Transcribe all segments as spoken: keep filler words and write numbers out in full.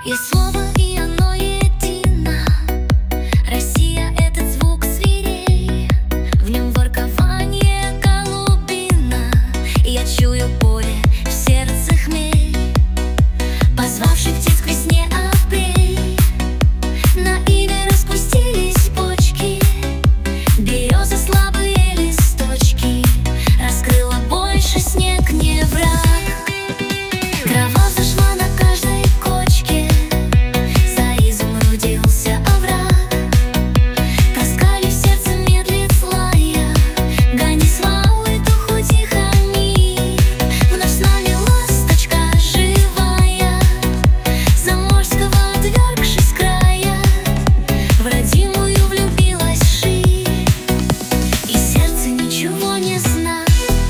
Есть слово, и оно едино. Россия — этот звук зверей. В нем воркование голубина, и я чую поле, в сердце хмель, позвавший птиц к весне апрель. На иве распустились почки, березы слабые листочки. Раскрыла больше снег, не враг. Трава взошла на каждой кочке, за изумрудился овраг. Тоска ли в сердце медлит злая, гони свалы, духу тихо мир. Вновь с нами ласточка живая, заморского отвергшись края, в родимую влюбилась ширь, и сердце ничего не знает.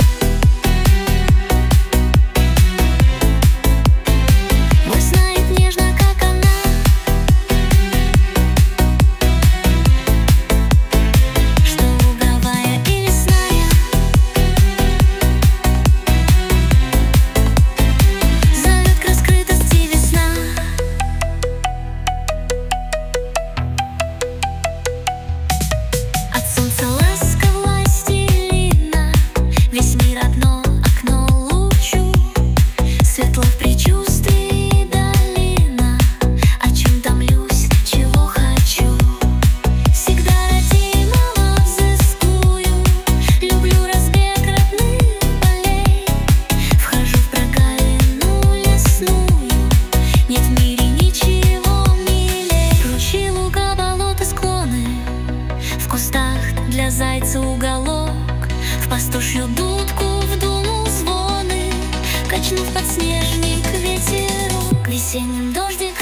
Весь мир одно окно лучу, светло в предчувствии долина. О чем томлюсь, чего хочу, всегда родимого взыскую. Люблю разбег родных полей, вхожу в прогалину лесную. Нет в мире ничего милей. Ручьи, луга, болота, склоны, в кустах для зайца уголок. В пастушью дудку вдунул звоны, качнув подснежник ветерок. Весенним дождиком